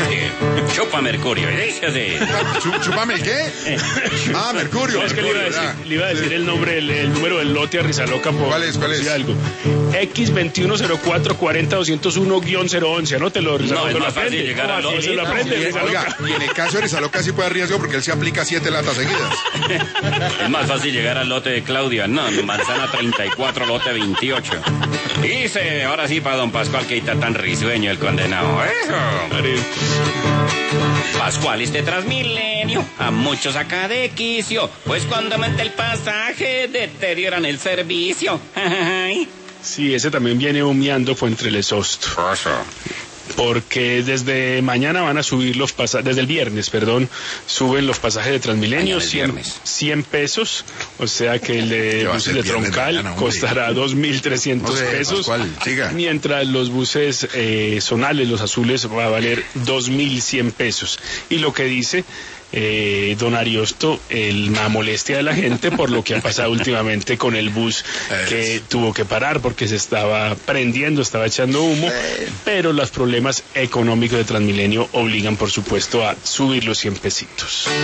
Chupa Mercurio, dígase. ¿Chúpame el qué? Mercurio. No, es que le iba a decir el nombre, el número del lote a Rizaloca. ¿Cuál es? Algo. X210440201-011. Anótelo, Rizaloca. No, es más fácil llegar al lote. Se lo aprende, Oiga, y en el caso de Rizaloca sí puede riesgo porque él se aplica 7 latas seguidas. Es más fácil llegar al lote de Claudia. No, manzana 34, lote 28. Dice, ahora sí para don Pascual, que está tan risueño el condenado. Eso. Pascual, este Transmilenio a muchos saca de quicio, pues cuando aumenta el pasaje deterioran el servicio. Sí, ese también viene humeando Fuentrelesosto. Porque desde mañana van a subir los pasajes, desde el viernes, suben los pasajes de Transmilenio, 100 pesos, o sea que el de buses de Troncal costará 2.300 pesos, mientras los buses zonales, los azules, va a valer 2.100 pesos. Y lo que dice don Ariosto, la molestia de la gente por lo que ha pasado últimamente con el bus que tuvo que parar porque se estaba prendiendo, estaba echando humo, pero los problemas económicos de Transmilenio obligan, por supuesto, a subir los 100 pesitos.